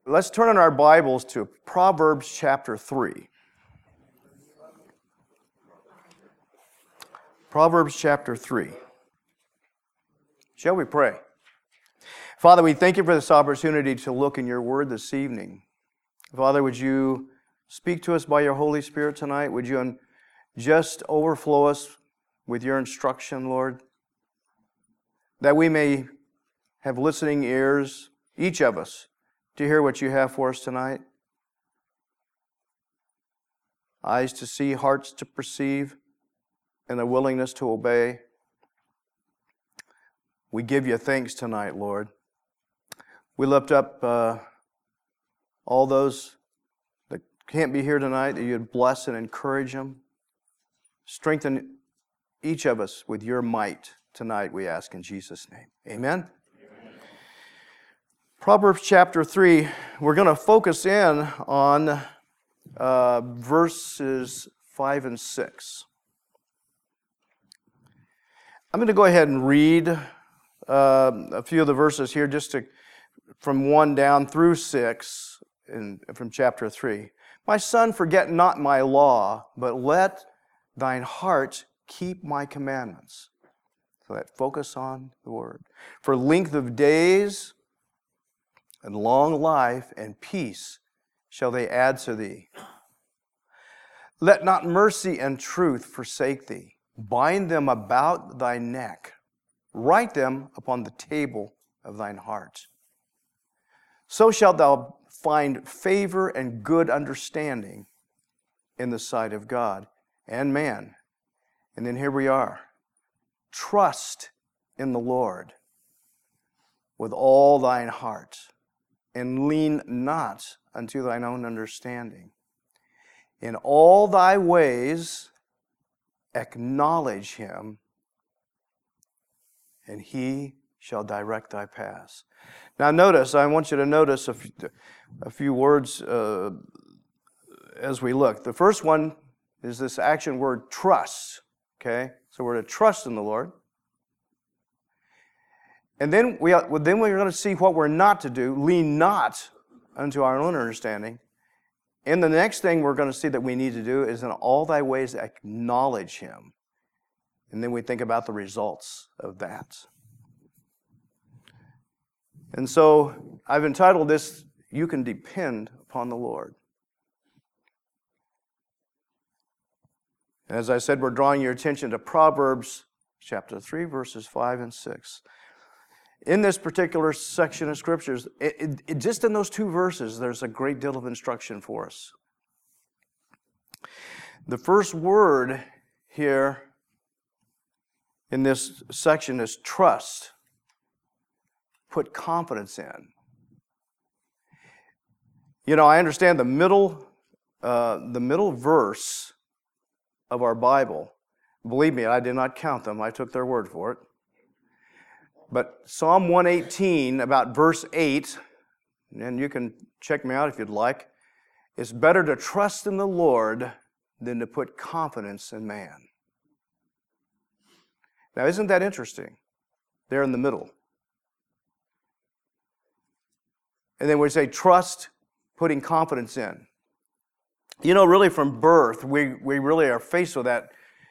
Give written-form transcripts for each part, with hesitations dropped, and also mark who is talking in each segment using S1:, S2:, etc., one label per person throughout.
S1: Let's turn in our Bibles to Proverbs chapter 3. Proverbs chapter 3. Shall we pray? Father, we thank you for this opportunity to look in your word this evening. Father, would you speak to us by your Holy Spirit tonight? Would you just overflow us with your instruction, Lord? That we may have listening ears, each of us, to hear what you have for us tonight. Eyes to see, hearts to perceive, and a willingness to obey. We give you thanks tonight, Lord. We lift up all those that can't be here tonight, that you'd bless and encourage them. Strengthen each of us with your might tonight, we ask in Jesus' name. Amen? Amen. Proverbs chapter 3, we're going to focus in on verses 5 and 6. I'm going to go ahead and read a few of the verses here, from 1 down through 6 from chapter 3. My son, forget not my law, but let thine heart keep my commandments. So that focus on the word. For length of days and long life and peace shall they add to thee. Let not mercy and truth forsake thee. Bind them about thy neck. Write them upon the table of thine heart. So shalt thou find favor and good understanding in the sight of God and man. And then here we are. Trust in the Lord with all thine heart, and lean not unto thine own understanding. In all thy ways acknowledge him, and he shall direct thy paths. Now I want you to notice a few words as we look. The first one is this action word trust. Okay? So we're to trust in the Lord. And then we're going to see what we're not to do. Lean not unto our own understanding. And the next thing we're going to see that we need to do is in all thy ways acknowledge him. And then we think about the results of that. And so I've entitled this, You Can Depend Upon the Lord. And as I said, we're drawing your attention to Proverbs chapter 3, verses 5 and 6. In this particular section of Scriptures, just in those two verses, there's a great deal of instruction for us. The first word here in this section is trust. Put confidence in. You know, I understand the middle verse of our Bible. Believe me, I did not count them. I took their word for it. But Psalm 118, about verse 8, and you can check me out if you'd like, it's better to trust in the Lord than to put confidence in man. Now, isn't that interesting? They're in the middle. And then we say trust, putting confidence in. You know, really from birth, we really are faced with that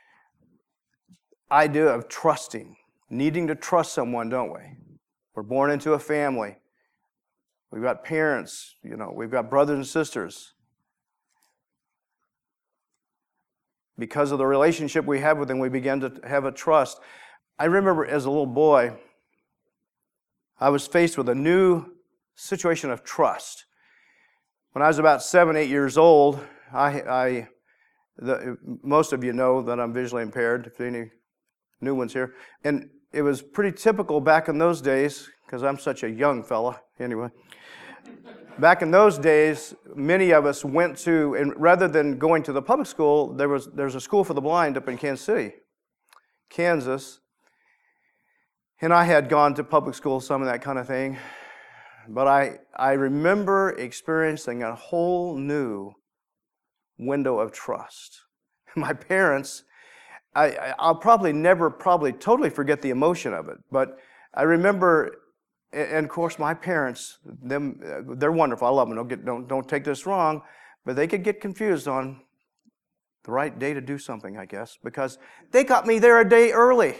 S1: idea of trusting, needing to trust someone, don't we? We're born into a family. We've got parents, we've got brothers and sisters. Because of the relationship we have with them, we begin to have a trust. I remember as a little boy, I was faced with a new situation of trust. When I was about 7, 8 years old, most of you know that I'm visually impaired, if any new ones here. And it was pretty typical back in those days, because I'm such a young fella, anyway. Back in those days, many of us went to, and rather than going to the public school, there's a school for the blind up in Kansas City, Kansas. And I had gone to public school, some of that kind of thing. But I remember experiencing a whole new window of trust. My parents, I'll probably never totally forget the emotion of it, but I remember And of course, my parents, they're wonderful. I love them. Don't take this wrong, but they could get confused on the right day to do something, I guess, because they got me there a day early.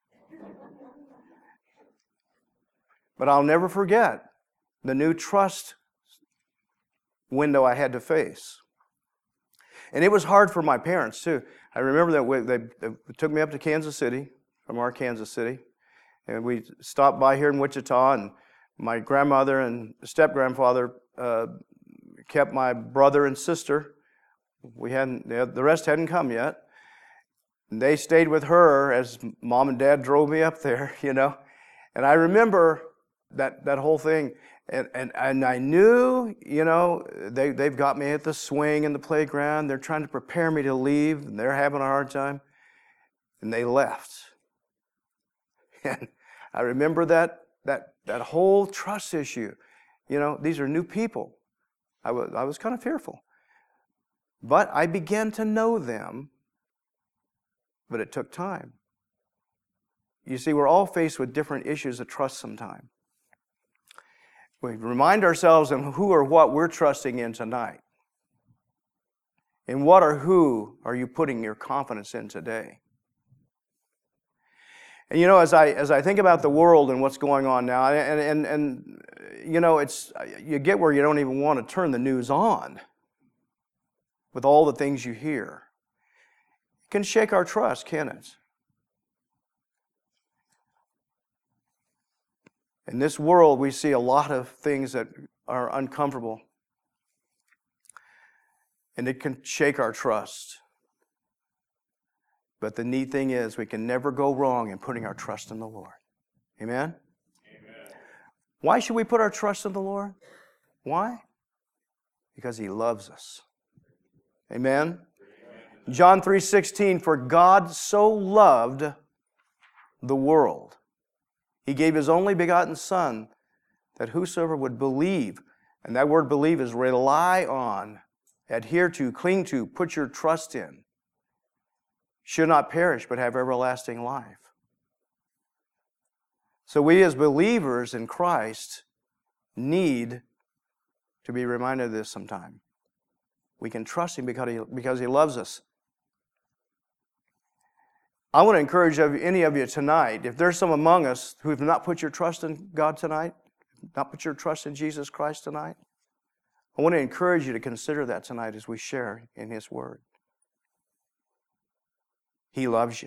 S1: But I'll never forget the new trust window I had to face. And it was hard for my parents, too. I remember that they took me up to Kansas City, from our Kansas City, and we stopped by here in Wichita, and my grandmother and step-grandfather kept my brother and sister. The rest hadn't come yet. And they stayed with her as Mom and Dad drove me up there, you know. And I remember that whole thing. And I knew, you know, they've got me at the swing and the playground. They're trying to prepare me to leave, and they're having a hard time. And they left. And I remember that whole trust issue. You know, these are new people. I was kind of fearful. But I began to know them, but it took time. You see, we're all faced with different issues of trust sometimes. We remind ourselves of who or what we're trusting in tonight. In what or who are you putting your confidence in today? And you know, as I think about the world and what's going on now, and you know, you get where you don't even want to turn the news on with all the things you hear. It can shake our trust, can it? In this world, we see a lot of things that are uncomfortable. And it can shake our trust. But the neat thing is, we can never go wrong in putting our trust in the Lord. Amen? Amen. Why should we put our trust in the Lord? Why? Because He loves us. Amen? John 3:16, for God so loved the world, He gave His only begotten Son, that whosoever would believe, and that word believe is rely on, adhere to, cling to, put your trust in, should not perish but have everlasting life. So we as believers in Christ need to be reminded of this sometime. We can trust Him because He loves us. I want to encourage any of you tonight, if there's some among us who have not put your trust in God tonight, not put your trust in Jesus Christ tonight, I want to encourage you to consider that tonight as we share in His Word. He loves you.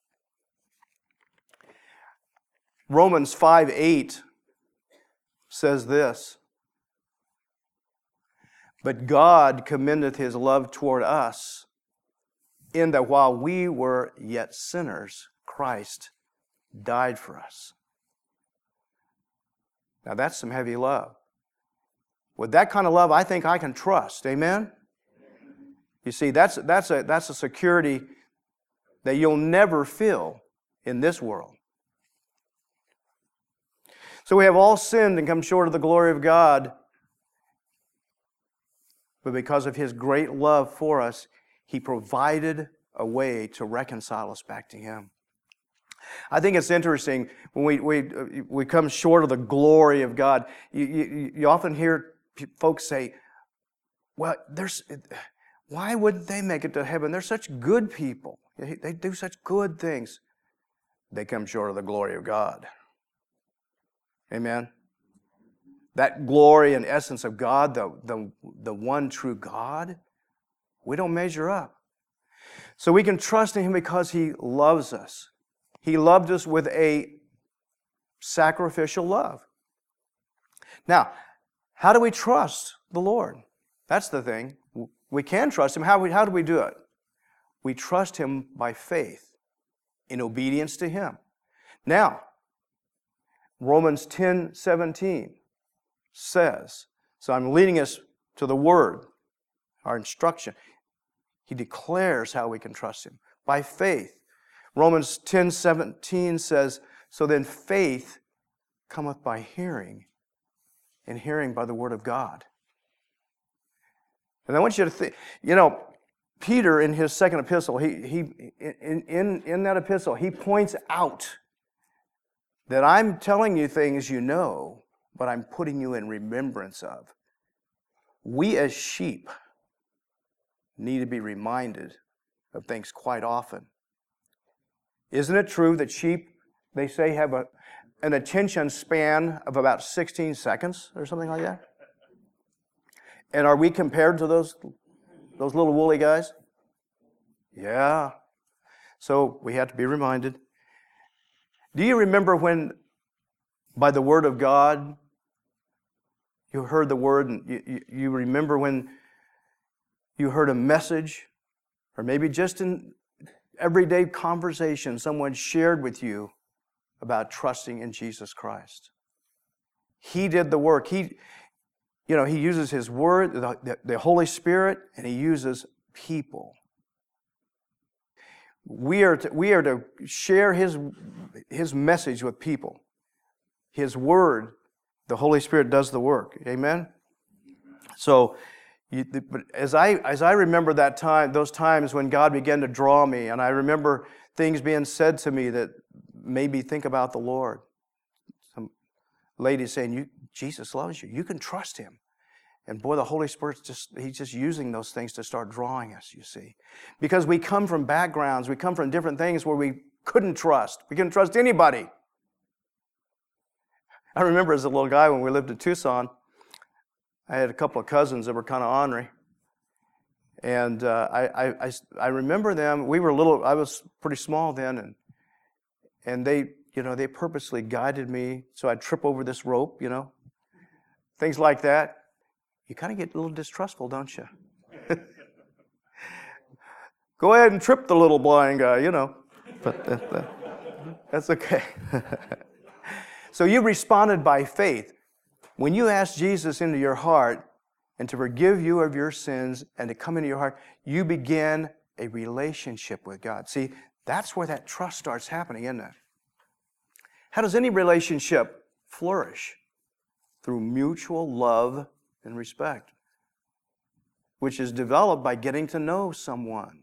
S1: Romans 5:8 says this, but God commendeth His love toward us, in that while we were yet sinners, Christ died for us. Now that's some heavy love. With that kind of love, I think I can trust. Amen? You see, that's a security that you'll never feel in this world. So we have all sinned and come short of the glory of God, but because of His great love for us, He provided a way to reconcile us back to Him. I think it's interesting when we come short of the glory of God. You often hear folks say, well, why wouldn't they make it to heaven? They're such good people. They do such good things. They come short of the glory of God. Amen? That glory and essence of God, the one true God, we don't measure up. So we can trust in Him because He loves us. He loved us with a sacrificial love. Now, how do we trust the Lord? That's the thing. We can trust Him. How do we do it? We trust Him by faith, in obedience to Him. Now, Romans 10:17 says, so I'm leading us to the Word, our instruction. He declares how we can trust Him, by faith. Romans 10:17 says, so then faith cometh by hearing, and hearing by the Word of God. And I want you to think, you know, Peter in his second epistle, in that epistle, he points out that I'm telling you things you know, but I'm putting you in remembrance of. We as sheep need to be reminded of things quite often. Isn't it true that sheep, they say, have an attention span of about 16 seconds or something like that? And are we compared to those little woolly guys? Yeah. So we have to be reminded. Do you remember when, by the word of God, you heard the word, and you remember when you heard a message, or maybe just in everyday conversation, someone shared with you about trusting in Jesus Christ? He did the work. He uses His Word, the Holy Spirit, and He uses people. We are to share His message with people. His Word, the Holy Spirit does the work. Amen? So, but as I remember those times when God began to draw me, and I remember things being said to me that made me think about the Lord. Some lady saying, Jesus loves you. You can trust Him. And boy, the Holy Spirit's He's just using those things to start drawing us, you see. Because we come from backgrounds, we come from different things where we couldn't trust. We couldn't trust anybody. I remember as a little guy when we lived in Tucson, I had a couple of cousins that were kind of ornery. And I remember them. We were little. I was pretty small then, and they purposely guided me so I'd trip over this rope, things like that. You kind of get a little distrustful, don't you? Go ahead and trip the little blind guy, But that's okay. So you responded by faith. When you asked Jesus into your heart and to forgive you of your sins and to come into your heart, you begin a relationship with God. See, that's where that trust starts happening, isn't it? How does any relationship flourish? Through mutual love and respect, which is developed by getting to know someone.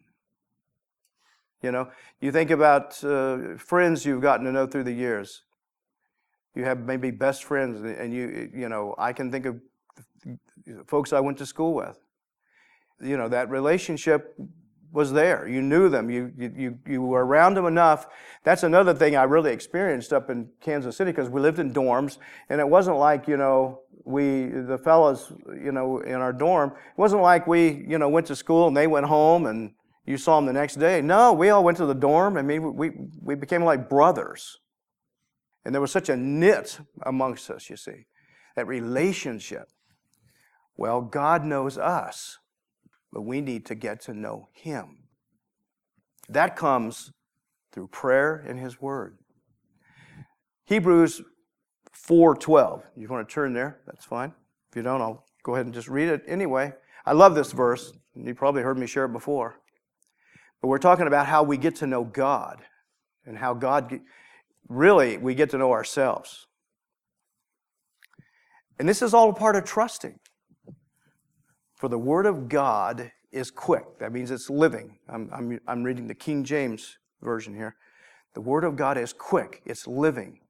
S1: You think about friends you've gotten to know through the years. You have maybe best friends, and I can think of folks I went to school with. That relationship was there. You knew them. You were around them enough. That's another thing I really experienced up in Kansas City, because we lived in dorms, and it wasn't like, the fellas, in our dorm, it wasn't like we, went to school and they went home and you saw them the next day. No, we all went to the dorm. I mean, we became like brothers. And there was such a knit amongst us, you see, that relationship. Well, God knows us, but we need to get to know Him. That comes through prayer and His Word. Hebrews 4:12. You want to turn there? That's fine. If you don't, I'll go ahead and just read it anyway. I love this verse. You probably heard me share it before. But we're talking about how we get to know God and how really we get to know ourselves. And this is all a part of trusting. For the Word of God is quick. That means it's living. I'm reading the King James Version here. The Word of God is quick. It's living.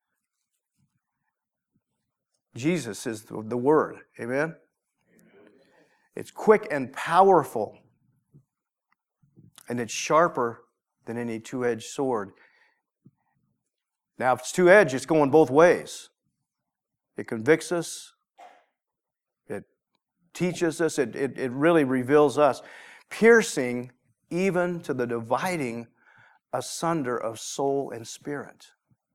S1: Jesus is the Word. Amen? It's quick and powerful. And it's sharper than any two-edged sword. Now, if it's two-edged, it's going both ways. It convicts us. It teaches us. It really reveals us. Piercing even to the dividing asunder of soul and spirit.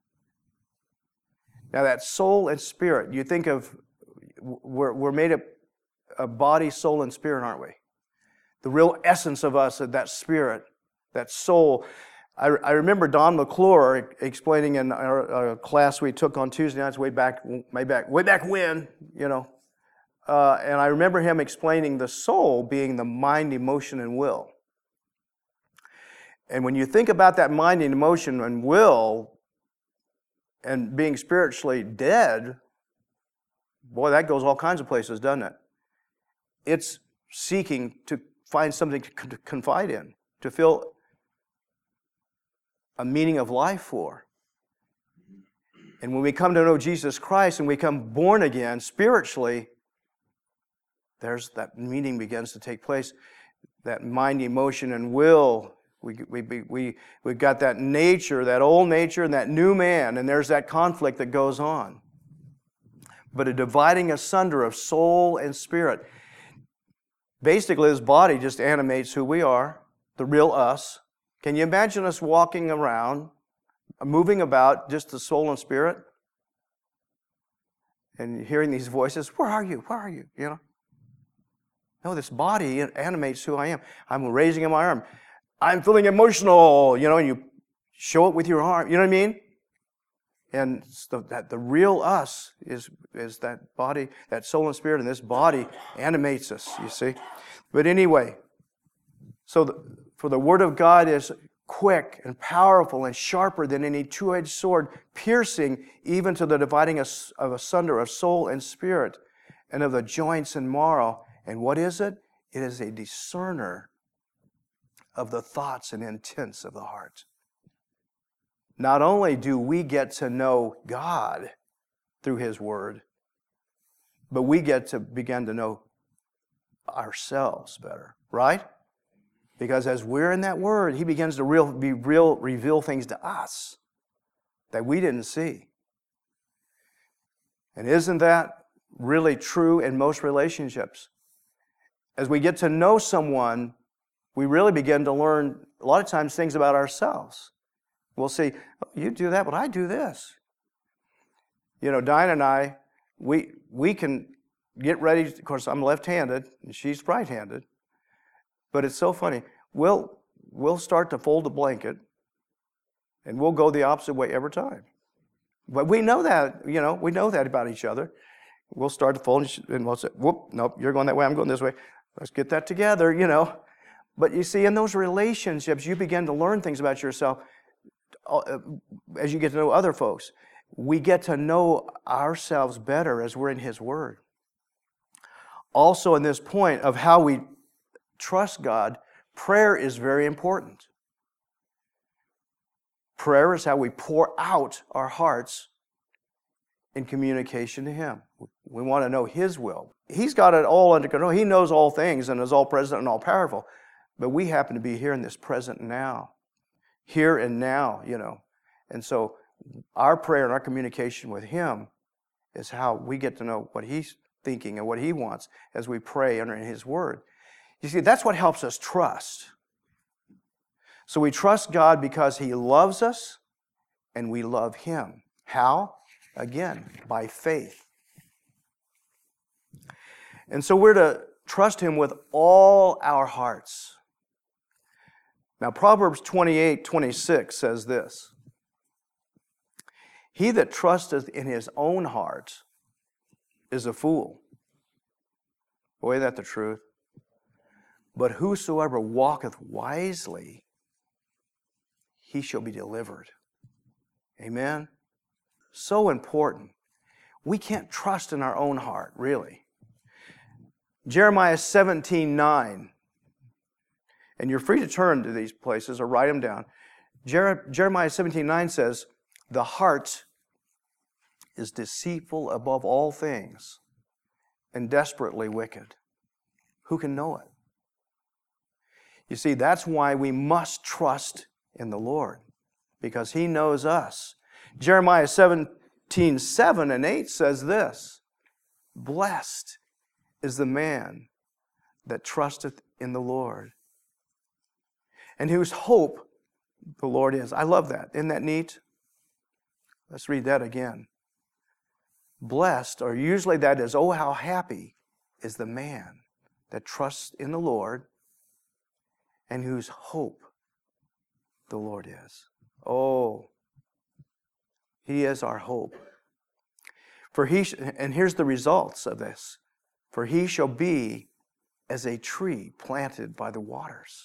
S1: Now, that soul and spirit, you think of, we're made up of body, soul, and spirit, aren't we? The real essence of us, that spirit, that soul. I remember Don McClure explaining in our class we took on Tuesday nights way back when, and I remember him explaining the soul being the mind, emotion, and will. And when you think about that mind and emotion and will and being spiritually dead, boy, that goes all kinds of places, doesn't it? It's seeking to find something to confide in, to feel a meaning of life for. And when we come to know Jesus Christ and we come born again spiritually, there's that meaning begins to take place. That mind, emotion, and will. We've got that nature, that old nature, and that new man, and there's that conflict that goes on. But a dividing asunder of soul and spirit. Basically, this body just animates who we are, the real us. Can you imagine us walking around, moving about, just the soul and spirit? And hearing these voices, where are you? Where are you? You know? No, this body animates who I am. I'm raising my arm. I'm feeling emotional, you know, and you show it with your arm. You know what I mean? And the real us is that body, that soul and spirit, and this body animates us, you see. But anyway, for the Word of God is quick and powerful and sharper than any two-edged sword, piercing even to the dividing of asunder of soul and spirit, and of the joints and marrow. And what is it? It is a discerner of the thoughts and intents of the heart. Not only do we get to know God through His Word, but we get to begin to know ourselves better, right? Because as we're in that Word, He begins to reveal things to us that we didn't see. And isn't that really true in most relationships? As we get to know someone, we really begin to learn, a lot of times, things about ourselves. We'll see, oh, you do that, but I do this. You know, Diane and I, we can get ready. Of course, I'm left-handed, and she's right-handed. But it's so funny. We'll start to fold a blanket, and we'll go the opposite way every time. But we know that, you know, we know that about each other. We'll start to fold, and we'll say, whoop, nope, you're going that way, I'm going this way. Let's get that together, you know. But you see, in those relationships, you begin to learn things about yourself as you get to know other folks. We get to know ourselves better as we're in His Word. Also, in this point of how we trust God, prayer is very important. Prayer is how we pour out our hearts in communication to Him. We want to know His will. He's got it all under control. He knows all things and is all present and all powerful. But we happen to be here in this present now. Here and now, you know. And so our prayer and our communication with Him is how we get to know what He's thinking and what He wants as we pray under His Word. You see, that's what helps us trust. So we trust God because He loves us and we love Him. How? Again, by faith. And so we're to trust Him with all our hearts. Now, Proverbs 28:26 says this, "He that trusteth in his own heart is a fool." Boy, isn't that the truth? "But whosoever walketh wisely, he shall be delivered." Amen? So important. We can't trust in our own heart, really. Jeremiah 17:9. And you're free to turn to these places or write them down. Jeremiah 17:9 says, "The heart is deceitful above all things and desperately wicked. Who can know it?" You see, that's why we must trust in the Lord, because He knows us. Jeremiah 17:7 and 8 says this, "Blessed is the man that trusteth in the Lord, and whose hope the Lord is." I love that. Isn't that neat? Let's read that again. Blessed, or usually that is, oh, how happy is the man that trusts in the Lord and whose hope the Lord is. Oh, He is our hope. And here's the results of this. "For he shall be as a tree planted by the waters,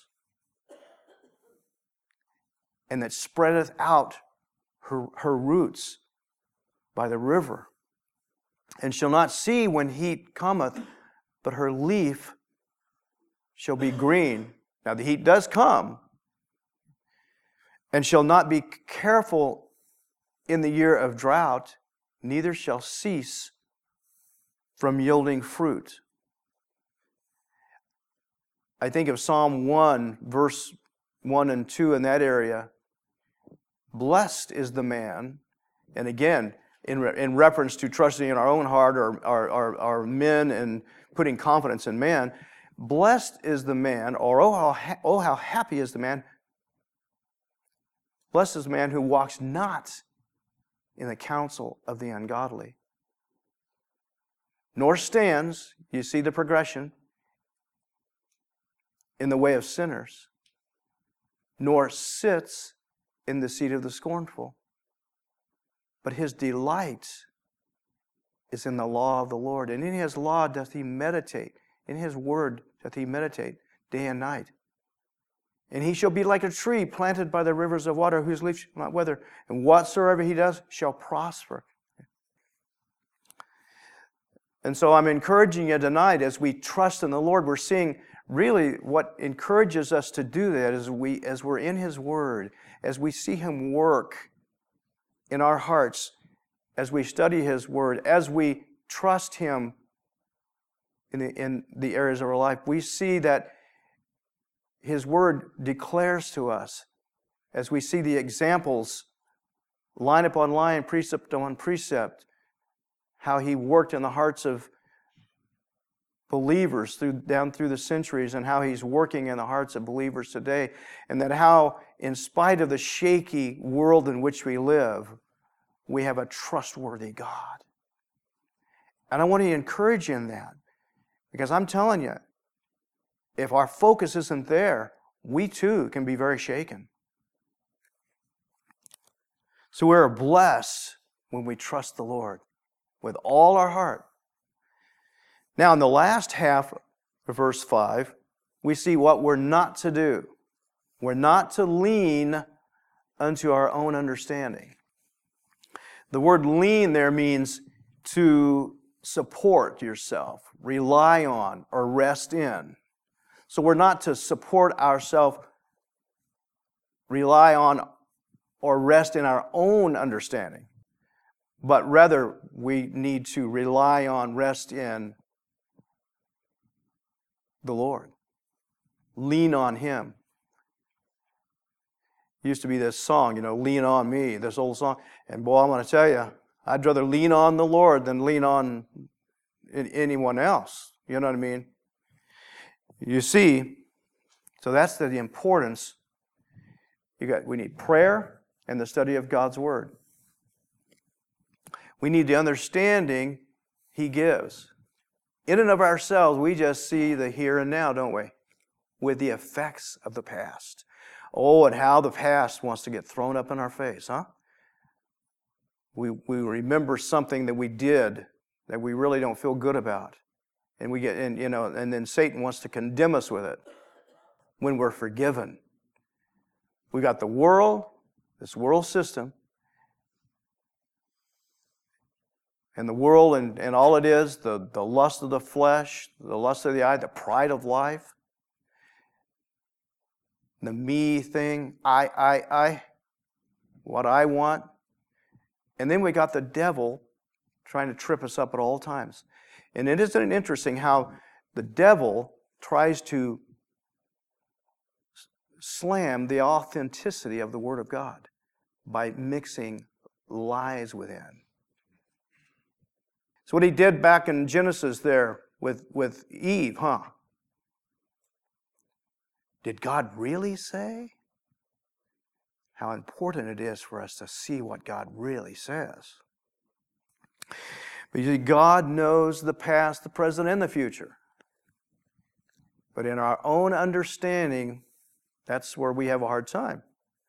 S1: and that spreadeth out her roots by the river, and shall not see when heat cometh, but her leaf shall be green." Now the heat does come. "And shall not be careful in the year of drought, neither shall cease from yielding fruit. I think of Psalm 1, verse 1 and 2 in that area. Blessed is the man, and again, in reference to trusting in our own heart or our men and putting confidence in man, blessed is the man, or oh how happy is the man. Blessed is the man who walks not in the counsel of the ungodly, nor stands, you see the progression, in the way of sinners, nor sits in the seat of the scornful. But his delight is in the law of the Lord, and in his law doth he meditate. In his word doth he meditate day and night. And he shall be like a tree planted by the rivers of water, whose leaf shall not wither, and whatsoever he does shall prosper. And so I'm encouraging you tonight, as we trust in the Lord, we're seeing really what encourages us to do that as we're in his word, as we see him work in our hearts, as we study his word, as we trust him in the areas of our life, we see that his word declares to us, as we see the examples line upon line, precept on precept, how he worked in the hearts of believers down through the centuries, and how he's working in the hearts of believers today, and that how, in spite of the shaky world in which we live, we have a trustworthy God. And I want to encourage you in that, because I'm telling you, if our focus isn't there, we too can be very shaken. So we're blessed when we trust the Lord with all our heart. Now, in the last half of verse 5, we see what we're not to do. We're not to lean unto our own understanding. The word lean there means to support yourself, rely on, or rest in. So we're not to support ourselves, rely on, or rest in our own understanding, but rather we need to rely on, rest in the Lord. Lean on him. Used to be this song, lean on me, this old song. And boy, I'm going to tell you, I'd rather lean on the Lord than lean on anyone else. You know what I mean? You see, so that's the importance. We need prayer and the study of God's Word. We need the understanding he gives. In and of ourselves, we just see the here and now, don't we? With the effects of the past. Oh, and how the past wants to get thrown up in our face, huh? We remember something that we did that we really don't feel good about. And we get, and then Satan wants to condemn us with it when we're forgiven. We got the world, this world system, and the world and all it is, the lust of the flesh, the lust of the eye, the pride of life, the me thing, I, what I want. And then we got the devil trying to trip us up at all times. And isn't it interesting how the devil tries to slam the authenticity of the Word of God by mixing lies within. So what he did back in Genesis there with Eve, huh? Did God really say? How important it is for us to see what God really says. But you see, God knows the past, the present, and the future. But in our own understanding, that's where we have a hard time.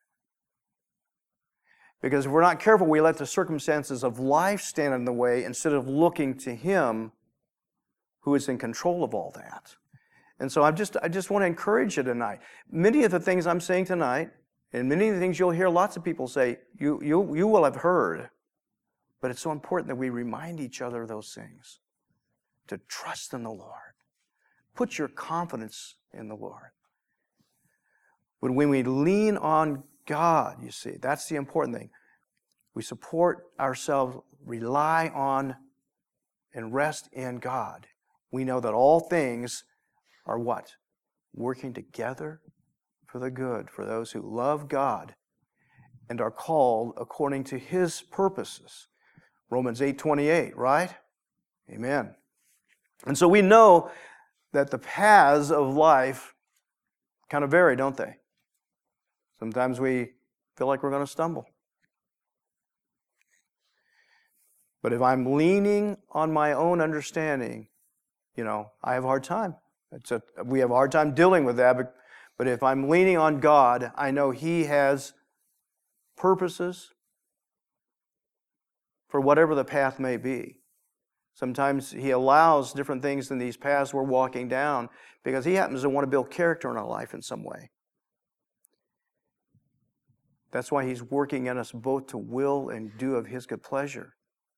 S1: Because if we're not careful, we let the circumstances of life stand in the way instead of looking to Him who is in control of all that. And so I just want to encourage you tonight. Many of the things I'm saying tonight, and many of the things you'll hear lots of people say, you will have heard. But it's so important that we remind each other of those things. To trust in the Lord. Put your confidence in the Lord. But when we lean on God, you see, that's the important thing. We support ourselves, rely on, and rest in God. We know that all things are what? Working together for the good, for those who love God and are called according to His purposes. Romans 8:28, right? Amen. And so we know that the paths of life kind of vary, don't they? Sometimes we feel like we're going to stumble. But if I'm leaning on my own understanding, I have a hard time. We have a hard time dealing with that. But if I'm leaning on God, I know He has purposes for whatever the path may be. Sometimes He allows different things in these paths we're walking down because He happens to want to build character in our life in some way. That's why He's working in us both to will and do of His good pleasure.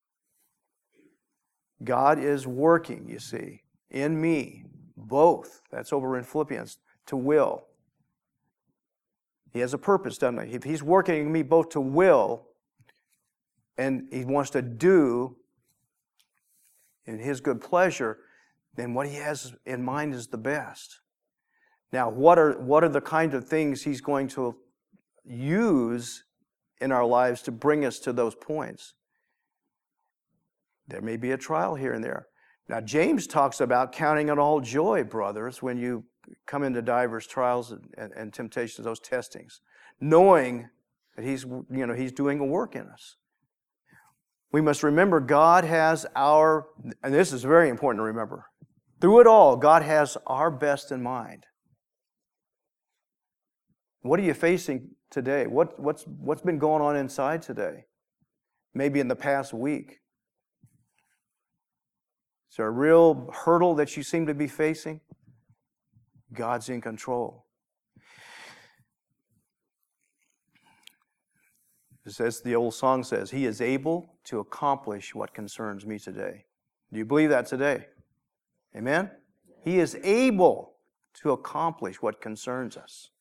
S1: God is working, you see, in me, both. That's over in Philippians, to will. He has a purpose, doesn't He? If He's working in me both to will and He wants to do in His good pleasure, then what He has in mind is the best. Now, what are the kind of things He's going to use in our lives to bring us to those points? There may be a trial here and there. Now, James talks about counting it all joy, brothers, when you come into diverse trials and temptations, those testings, knowing that He's doing a work in us. We must remember God has and this is very important to remember, through it all, God has our best in mind. What are you facing today? What's been going on inside today? Maybe in the past week. Is there a real hurdle that you seem to be facing? God's in control. As the old song says, He is able to accomplish what concerns me today. Do you believe that today? Amen? He is able to accomplish what concerns us.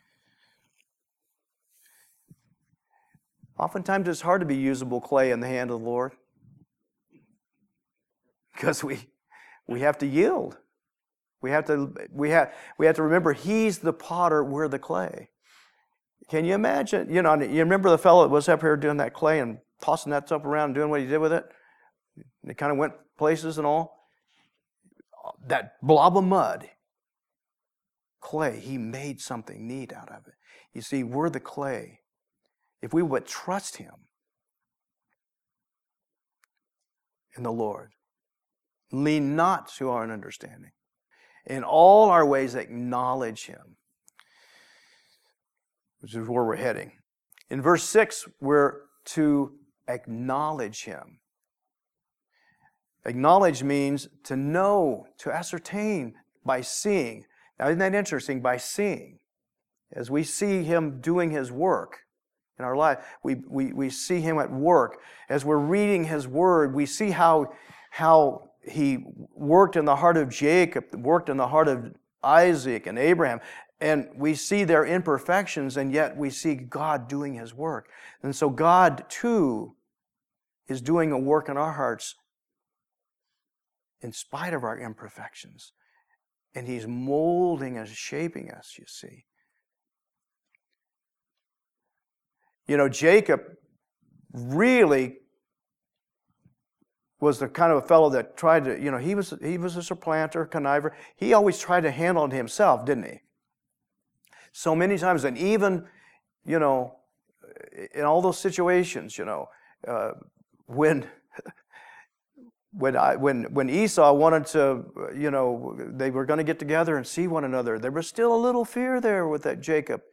S1: Oftentimes it's hard to be usable clay in the hand of the Lord because we have to yield. We have to remember He's the potter, we're the clay. Can you imagine? You remember the fellow that was up here doing that clay and tossing that stuff around and doing what he did with it? It kind of went places and all. That blob of mud, clay, He made something neat out of it. You see, we're the clay. If we would trust Him in the Lord, lean not to our own understanding. In all our ways acknowledge Him, which is where we're heading. In verse 6, we're to acknowledge Him. Acknowledge means to know, to ascertain by seeing. Now, isn't that interesting? By seeing. As we see Him doing His work in our life, we see Him at work. As we're reading His Word, we see how He worked in the heart of Jacob, worked in the heart of Isaac and Abraham, and we see their imperfections, and yet we see God doing His work. And so God, too, is doing a work in our hearts in spite of our imperfections. And He's molding us, shaping us, you see. Jacob really was the kind of a fellow that tried to, he was a supplanter, conniver. He always tried to handle it himself, didn't he? So many times, and even, in all those situations, when Esau wanted to, they were going to get together and see one another, there was still a little fear there with that Jacob,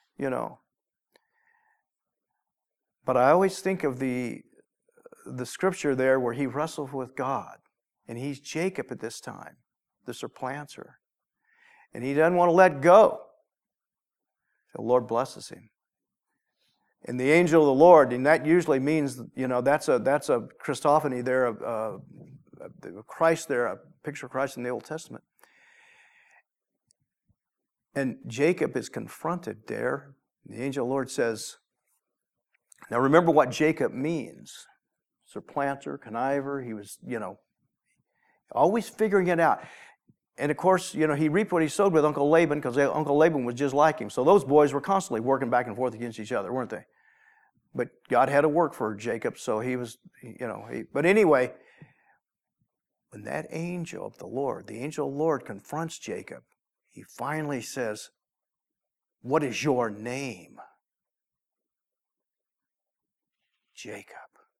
S1: But I always think of the scripture there where he wrestled with God, and he's Jacob at this time, the supplanter, and he doesn't want to let go. The Lord blesses him. And the angel of the Lord, and that usually means, that's a Christophany there, of Christ there, a picture of Christ in the Old Testament. And Jacob is confronted there. The angel of the Lord says, Now remember what Jacob means. Supplanter, conniver, he was, always figuring it out. And of course, he reaped what he sowed with Uncle Laban, because Uncle Laban was just like him. So those boys were constantly working back and forth against each other, weren't they? But God had to work for Jacob, so he was, but anyway, when that angel of the Lord, the angel of the Lord confronts Jacob, he finally says, "What is your name?" Jacob.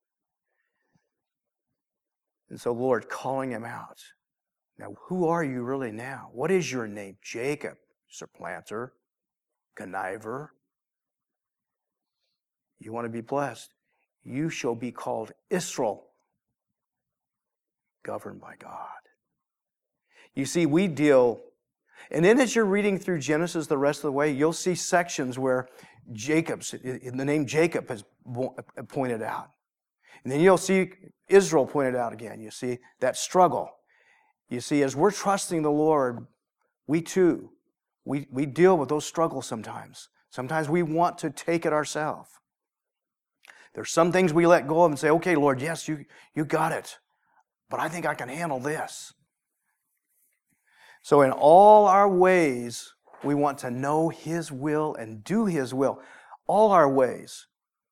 S1: And so the Lord calling him out. Now, who are you really now? What is your name? Jacob, supplanter, conniver. You want to be blessed? You shall be called Israel, governed by God. You see, we deal, and then as you're reading through Genesis the rest of the way, you'll see sections where the name Jacob is pointed out. And then you'll see Israel pointed out again. You see that struggle. You see, as we're trusting the Lord, we too, we deal with those struggles sometimes. Sometimes we want to take it ourselves. There's some things we let go of and say, "Okay, Lord, yes, you got it. But I think I can handle this." So in all our ways, we want to know His will and do His will. All our ways.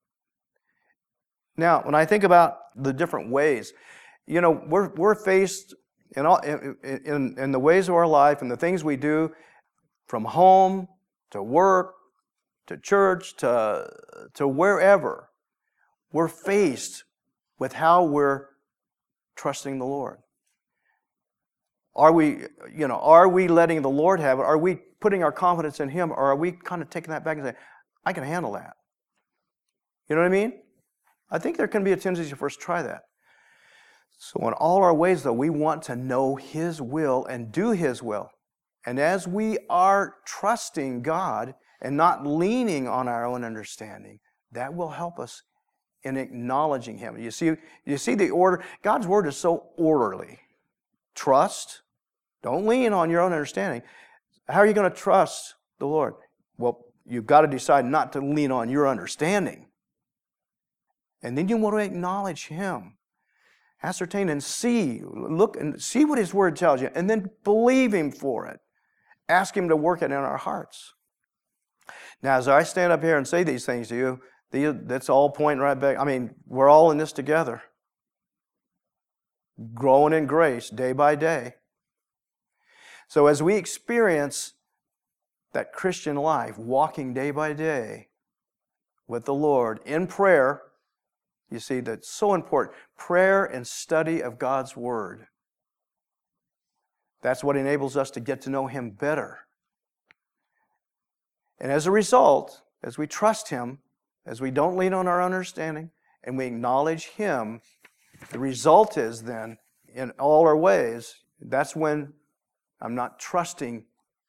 S1: Now, when I think about the different ways, we're faced in the ways of our life and the things we do, from home to work to church to wherever. We're faced with how we're trusting the Lord. Are we letting the Lord have it? Are we putting our confidence in Him, or are we kind of taking that back and saying, "I can handle that"? You know what I mean? I think there can be a tendency for us to try that. So in all our ways, though, we want to know His will and do His will. And as we are trusting God and not leaning on our own understanding, that will help us in acknowledging Him. You see the order. God's Word is so orderly. Trust. Don't lean on your own understanding. How are you going to trust the Lord? Well, you've got to decide not to lean on your understanding. And then you want to acknowledge Him. Ascertain and see. Look and see what His Word tells you. And then believe Him for it. Ask Him to work it in our hearts. Now, as I stand up here and say these things to you, that's all pointing right back. I mean, we're all in this together. Growing in grace day by day. So as we experience that Christian life, walking day by day with the Lord in prayer, you see, that's so important. Prayer and study of God's Word. That's what enables us to get to know Him better. And as a result, as we trust Him, as we don't lean on our understanding, and we acknowledge Him, the result is then, in all our ways, that's when I'm not trusting.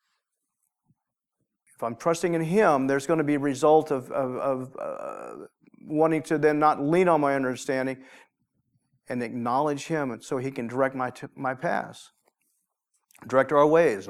S1: If I'm trusting in Him, there's going to be a result of wanting to then not lean on my understanding and acknowledge Him, and so He can direct my paths, direct our ways.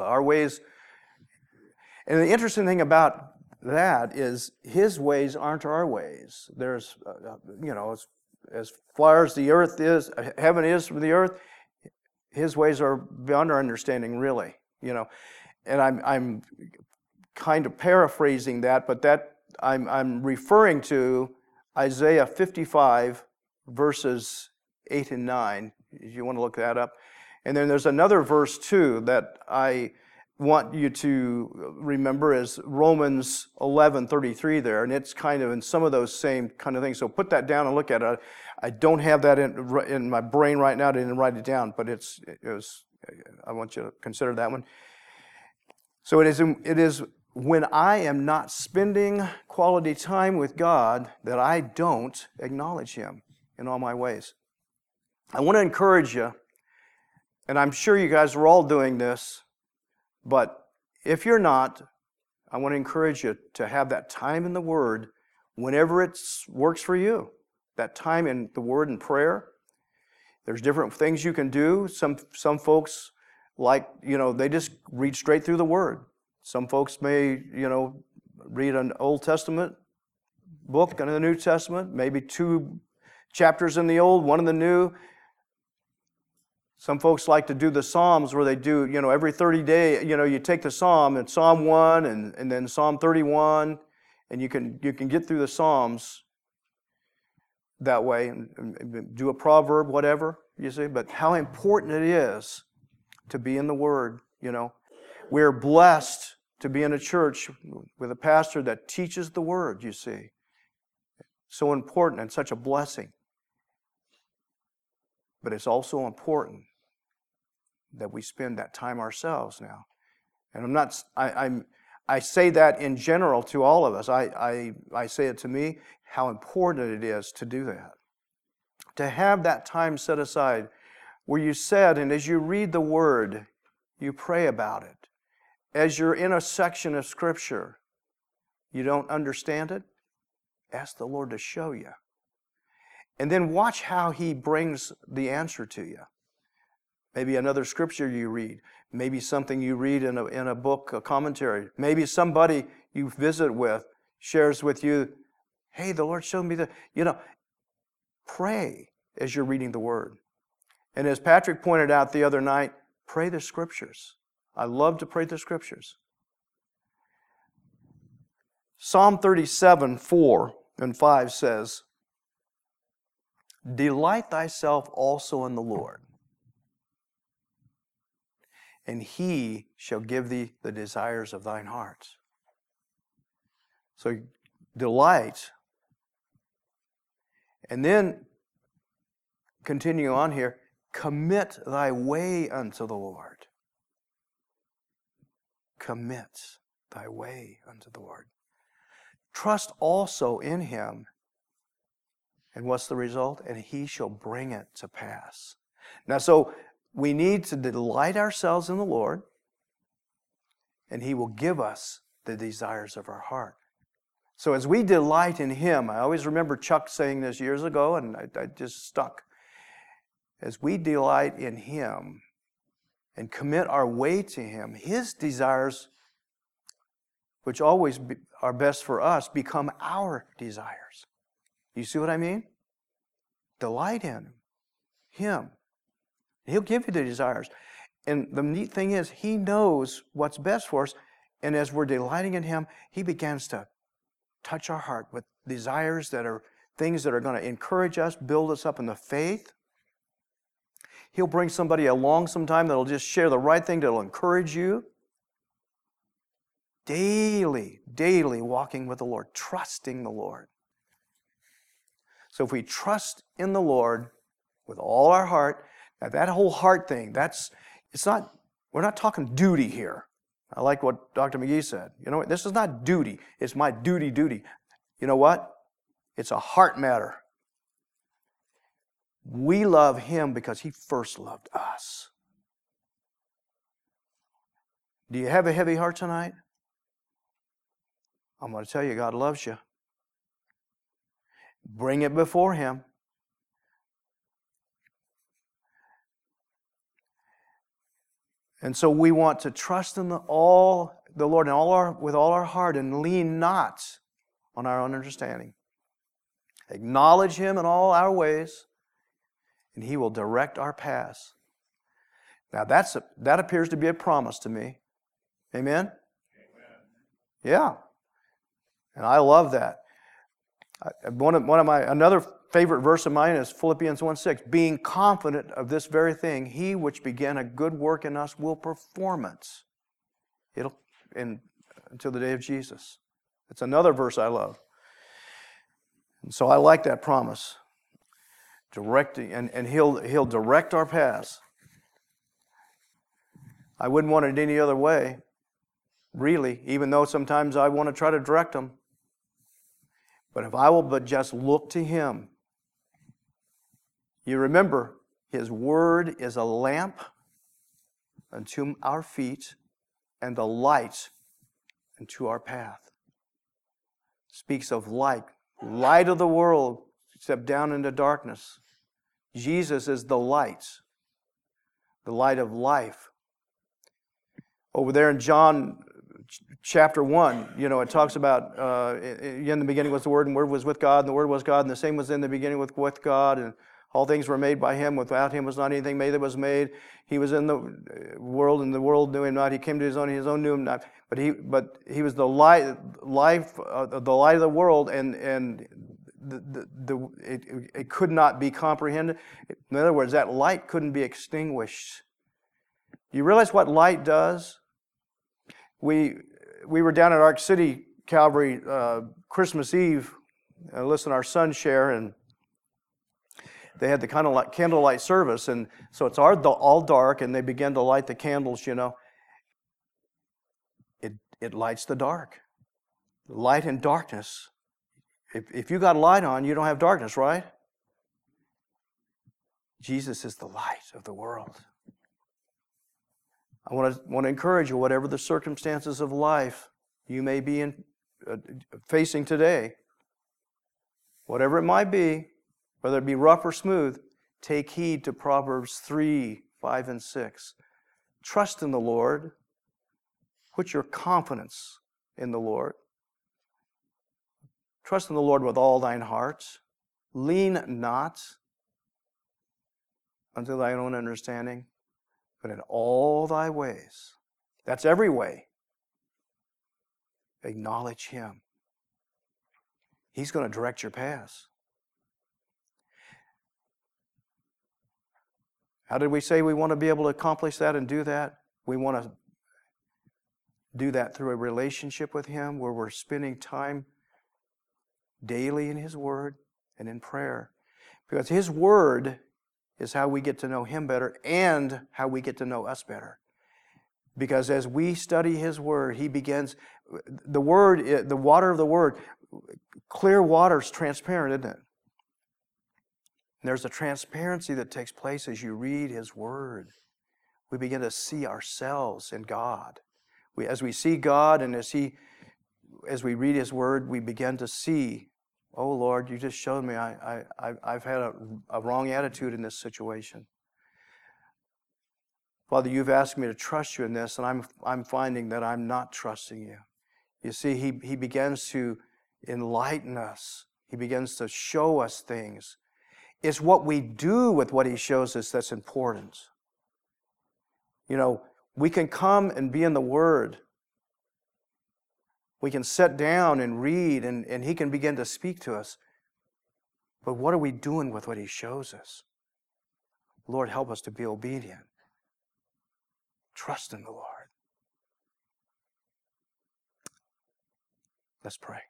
S1: And the interesting thing about that is His ways aren't our ways. There's, as far as the earth is, heaven is from the earth, His ways are beyond our understanding, really. And I'm kind of paraphrasing that, but that I'm referring to Isaiah 55, verses 8 and 9, if you want to look that up. And then there's another verse, too, that I want you to remember is Romans 11:33 there, and it's kind of in some of those same kind of things. So put that down and look at it. I don't have that in my brain right now. I didn't write it down, but I want you to consider that one. So it is when I am not spending quality time with God that I don't acknowledge Him in all my ways. I want to encourage you, and I'm sure you guys are all doing this, but if you're not, I want to encourage you to have that time in the Word whenever it works for you. That time in the Word and prayer. There's different things you can do. Some folks they just read straight through the Word. Some folks may, read an Old Testament book in the New Testament, maybe 2 chapters in the Old, 1 in the New. Some folks like to do the Psalms where they do, every 30 days, you take the Psalm and Psalm 1 and then Psalm 31, and you can get through the Psalms that way and do a proverb, whatever, you see. But how important it is to be in the Word, We're blessed to be in a church with a pastor that teaches the Word, you see. So important and such a blessing. But it's also important that we spend that time ourselves now. And I say that in general to all of us. I say it to me, how important it is to do that. To have that time set aside where you said, and as you read the Word, you pray about it. As you're in a section of Scripture, you don't understand it, ask the Lord to show you. And then watch how He brings the answer to you. Maybe another scripture you read. Maybe something you read in a book, a commentary. Maybe somebody you visit with shares with you, hey, the Lord showed me that. Pray as you're reading the Word. And as Patrick pointed out the other night, pray the Scriptures. I love to pray the Scriptures. Psalm 37, 4 and 5 says, delight thyself also in the Lord, and He shall give thee the desires of thine heart. So delight. And then, continue on here, commit thy way unto the Lord. Commit thy way unto the Lord. Trust also in Him. And what's the result? And He shall bring it to pass. Now, so we need to delight ourselves in the Lord, and He will give us the desires of our heart. So as we delight in Him, I always remember Chuck saying this years ago, and I just stuck. As we delight in Him and commit our way to Him, His desires, which always are best for us, become our desires. You see what I mean? Delight in Him. He'll give you the desires. And the neat thing is, He knows what's best for us. And as we're delighting in Him, He begins to touch our heart with desires that are things that are going to encourage us, build us up in the faith. He'll bring somebody along sometime that'll just share the right thing that'll encourage you. Daily walking with the Lord, trusting the Lord. So if we trust in the Lord with all our heart, now that whole heart thing, we're not talking duty here. I like what Dr. McGee said. This is not duty. It's my duty. You know what? It's a heart matter. We love Him because He first loved us. Do you have a heavy heart tonight? I'm going to tell you, God loves you. Bring it before Him. And so we want to trust in the Lord with all our heart and lean not on our own understanding. Acknowledge Him in all our ways, and He will direct our paths. Now that appears to be a promise to me. Amen? Yeah. And I love that. Another favorite verse of mine is Philippians 1:6. Being confident of this very thing, He which began a good work in us will perform it. Until the day of Jesus. It's another verse I love. And so I like that promise. Directing, and He'll direct our paths. I wouldn't want it any other way, really, even though sometimes I want to try to direct them. But if I will but just look to Him, you remember, His Word is a lamp unto our feet and a light unto our path. Speaks of light of the world, step down into darkness. Jesus is the light of life. Over there in John chapter 1, it talks about in the beginning was the Word, and the Word was with God, and the Word was God, and the same was in the beginning with God, and all things were made by Him. Without Him was not anything made that was made. He was in the world, and the world knew Him not. He came to His own knew Him not. But He was the light, the light of the world, and it could not be comprehended. In other words, that light couldn't be extinguished. Do you realize what light does? We were down at Ark City Calvary Christmas Eve, listening to our son share, and they had the kind of like candlelight service, and so it's all dark, and they began to light the candles. It lights the dark. Light and darkness. If you got light on, you don't have darkness, right? Jesus is the light of the world. I want to encourage you, whatever the circumstances of life you may be facing today, whatever it might be, whether it be rough or smooth, take heed to Proverbs 3, 5, and 6. Trust in the Lord. Put your confidence in the Lord. Trust in the Lord with all thine heart. Lean not unto thine own understanding, but in all thy ways, that's every way, acknowledge Him. He's going to direct your paths. How did we say we want to be able to accomplish that and do that? We want to do that through a relationship with Him where we're spending time daily in His Word and in prayer. Because His Word is how we get to know Him better and how we get to know us better. Because as we study His Word, He begins, the Word, the water of the Word, clear water is transparent, isn't it? There's a transparency that takes place as you read His Word. We begin to see ourselves in God. As we see God and as we read His Word, we begin to see, oh Lord, you just showed me I've had a wrong attitude in this situation. Father, you've asked me to trust you in this, and I'm finding that I'm not trusting you. You see, He begins to enlighten us. He begins to show us things. It's what we do with what He shows us that's important. We can come and be in the Word. We can sit down and read, and He can begin to speak to us. But what are we doing with what He shows us? Lord, help us to be obedient. Trust in the Lord. Let's pray.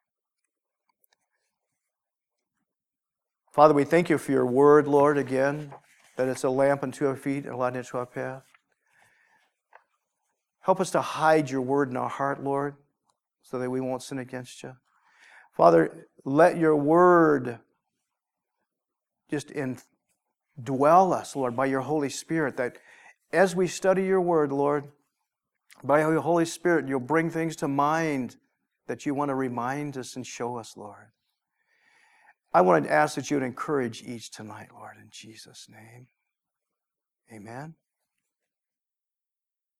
S1: Father, we thank you for your word, Lord, again, that it's a lamp unto our feet and a light unto our path. Help us to hide your word in our heart, Lord, so that we won't sin against you. Father, let your word just indwell us, Lord, by your Holy Spirit, that as we study your word, Lord, by your Holy Spirit, you'll bring things to mind that you want to remind us and show us, Lord. I want to ask that you would encourage each tonight, Lord, in Jesus' name. Amen.